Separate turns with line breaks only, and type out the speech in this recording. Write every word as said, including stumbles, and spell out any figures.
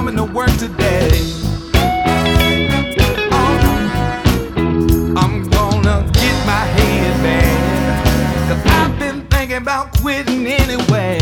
coming to work today. Oh, I'm gonna get my head back, 'cause I've been thinking about quitting anyway.